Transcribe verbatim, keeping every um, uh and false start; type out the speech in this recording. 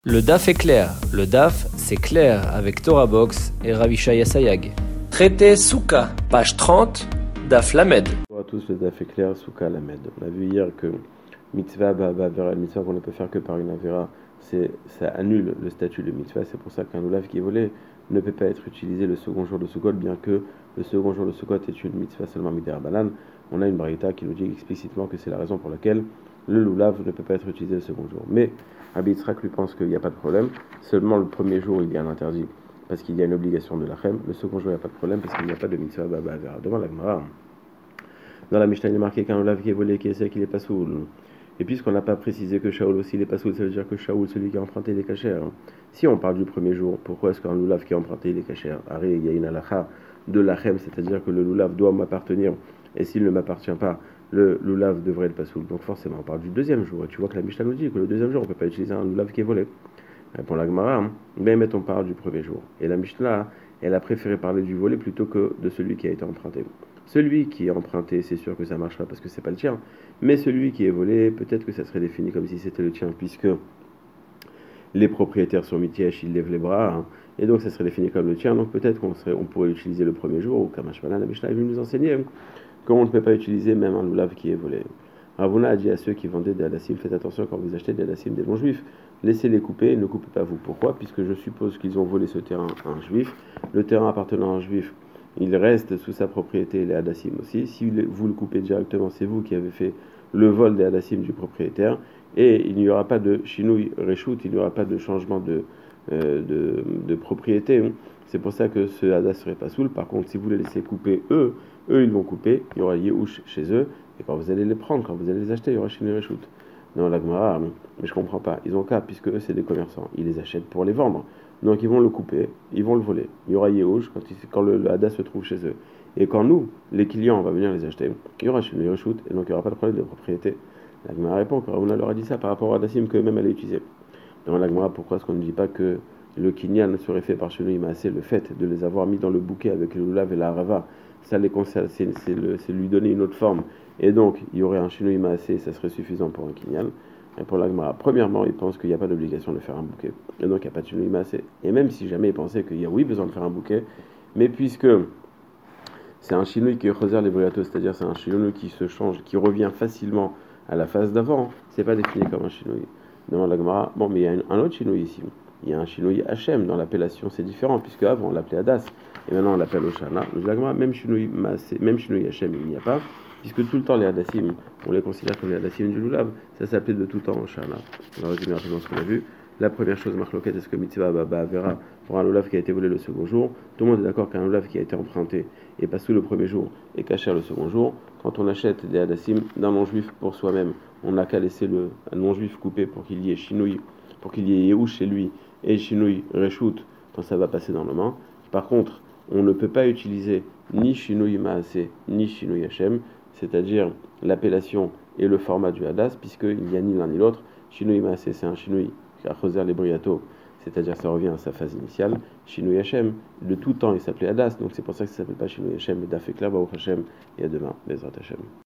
Le D A F est clair. Le D A F, c'est clair avec Torah Box et Ravishaya Sayag. Traité Souka, page trente, D A F Lamed. Bonjour à tous, le D A F est clair, Souka Lamed. On a vu hier que mitzvah, bah, bah, vera, le mitzvah qu'on ne peut faire que par une avera, c'est, ça annule le statut de mitzvah. C'est pour ça qu'un loulav qui est volé ne peut pas être utilisé le second jour de Sukkot, bien que le second jour de Sukkot est une mitzvah seulement midera banan. On a une braïta qui nous dit explicitement que c'est la raison pour laquelle le loulav ne peut pas être utilisé le second jour. Mais Rabbi Yitzhak lui pense qu'il n'y a pas de problème. Seulement le premier jour, il y a un interdit parce qu'il y a une obligation de l'achem. Le second jour, il n'y a pas de problème parce qu'il n'y a pas de mitzvah baba vera. Devant la Gemara, dans la Mishnah, il est marqué qu'un loulav qui est volé, qui est sec, il est pas soul. Et puisqu'on n'a pas précisé que Shaoul aussi il est pas soul, ça veut dire que Shaoul, celui qui a emprunté, il est caché. Si on parle du premier jour, pourquoi est-ce qu'un loulav qui a emprunté, il est caché? Arrête, il y a une halakha de l'achem, c'est-à-dire que le loulav doit m'appartenir. Et s'il ne m'appartient pas, le loulav devrait être pas soul. Donc forcément, on parle du deuxième jour. Et tu vois que la Mishnah nous dit que le deuxième jour, on ne peut pas utiliser un loulav qui est volé. Pour la Gemara, hein, ben mettons on parle du premier jour. Et la Mishnah, elle a préféré parler du volé plutôt que de celui qui a été emprunté. Celui qui est emprunté, c'est sûr que ça ne marche pas parce que c'est pas le tien. Mais celui qui est volé, peut-être que ça serait défini comme si c'était le tien, puisque les propriétaires sont mitiesh, ils lèvent les bras, hein, et donc ça serait défini comme le tien. Donc peut-être qu'on serait, on pourrait utiliser le premier jour, ou Kamashmana, la Mishnah est venue nous enseigner hein, qu'on ne peut pas utiliser même un loulav qui est volé. Ravuna a dit à ceux qui vendaient des hadassim, faites attention quand vous achetez des hadassim des non-juifs, laissez-les couper, ne coupez pas vous. Pourquoi? Puisque je suppose qu'ils ont volé ce terrain à un juif. Le terrain appartenant à un juif, il reste sous sa propriété, les hadassim aussi. Si vous le coupez directement, c'est vous qui avez fait le vol des hadassim du propriétaire, et il n'y aura pas de shinui reshoot, il n'y aura pas de changement de, euh, de, de propriété. C'est pour ça que ce hadas serait pas soul. Par contre, si vous les laissez couper eux, eux ils vont couper, il y aura yehush chez eux, et quand vous allez les prendre, quand vous allez les acheter, il y aura shinui reshoot. Non, la Gemara, mais je comprends pas. Ils ont qu'à, puisque eux c'est des commerçants, ils les achètent pour les vendre. Donc ils vont le couper, ils vont le voler. Il y aura yehush quand, il, quand le, le hadas se trouve chez eux. Et quand nous, les clients, on va venir les acheter, il y aura shinui reshoot, et donc il n'y aura pas de problème de propriété. La Gemara répond que Ravuna leur a dit ça par rapport à hadassim qu'eux-mêmes allaient utiliser. Dans la Gemara, pourquoi est-ce qu'on ne dit pas que le kinyan serait fait par shinui maaseh, le fait de les avoir mis dans le bouquet avec le lulav et la harava, ça les concerne, c'est, c'est, le, c'est lui donner une autre forme. Et donc, il y aurait un shinui maaseh, ça serait suffisant pour un kinyan. Et pour la Gemara, premièrement, ils pensent qu'il n'y a pas d'obligation de faire un bouquet. Et donc, il n'y a pas de shinui maaseh. Et même si jamais ils pensaient qu'il y a oui besoin de faire un bouquet, mais puisque c'est un shinui qui est choser les briatos, c'est-à-dire c'est un shinui qui se change, qui revient facilement à la phase d'avant, c'est pas défini comme un shinui. Demande la Gemara, bon, mais il y a un autre shinui ici. Il y a un shinui Hachem, dans l'appellation c'est différent, puisque avant on l'appelait Hadas, et maintenant on l'appelle Oshana. Donc la Gemara, même shinui même shinui Hachem, il n'y a pas, puisque tout le temps les Hadassim, on les considère comme les Hadassim du Lulav, ça s'appelait de tout temps Oshana. On va résumer rapidement ce qu'on a vu. La première chose, Marloquette, est-ce que mitzvah baba vera pour un lulav qui a été volé le second jour? Tout le monde est d'accord qu'un lulav qui a été emprunté et pas sous le premier jour et caché le second jour. Quand on achète des hadassim d'un non-juif pour soi-même, on n'a qu'à laisser le un non-juif coupé pour qu'il y ait shinui, pour qu'il y ait yehush chez lui et shinui reshoot quand ça va passer dans le main. Par contre, on ne peut pas utiliser ni shinui maaseh ni shinui hachem, c'est-à-dire l'appellation et le format du hadas, puisqu'il n'y a ni l'un ni l'autre. Shinui maaseh, c'est un shinui à choser les briatos, c'est-à-dire ça revient à sa phase initiale. Shinui Hachem, de tout temps il s'appelait Hadas, donc c'est pour ça que ça ne s'appelle pas Shinui Hachem, mais Dafekla, Baruch Hashem, et à demain, Bezrat Hashem.